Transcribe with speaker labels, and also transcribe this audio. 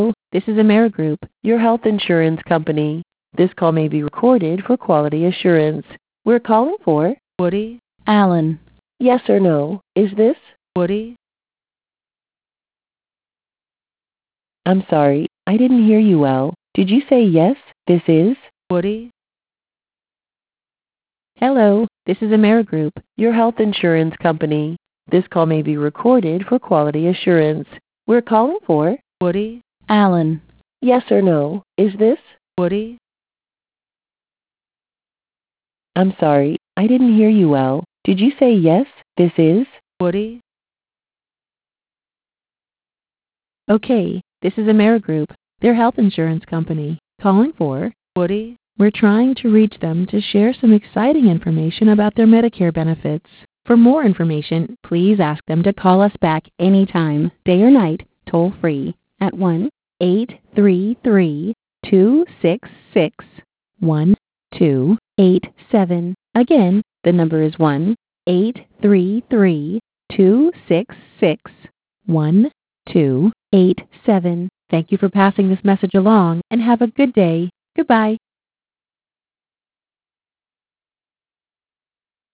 Speaker 1: This is Amerigroup, your health insurance company. This call may be recorded for quality assurance. We're calling for
Speaker 2: Woody,
Speaker 3: Alan.
Speaker 1: yes or no. Is this?
Speaker 2: Woody,
Speaker 1: I'm sorry, I didn't hear you well. Did you say yes, this is?
Speaker 2: Woody,
Speaker 1: Hello, this is Amerigroup, your health insurance company. This call may be recorded for quality assurance. We're calling for
Speaker 2: Woody,
Speaker 3: Alan.
Speaker 1: yes or no. Is this?
Speaker 2: Woody,
Speaker 1: I'm sorry, I didn't hear you well. Did you say yes, this is?
Speaker 2: Woody,
Speaker 1: Okay, this is Amerigroup, their health insurance company. Calling for
Speaker 2: Woody,
Speaker 1: we're trying to reach them to share some exciting information about their Medicare benefits. For more information, please ask them to call us back anytime, day or night, toll free, at 1-833-266-1287. Again, the number is 1-833-266-1287. Thank you for passing this message along and have a good day. Goodbye.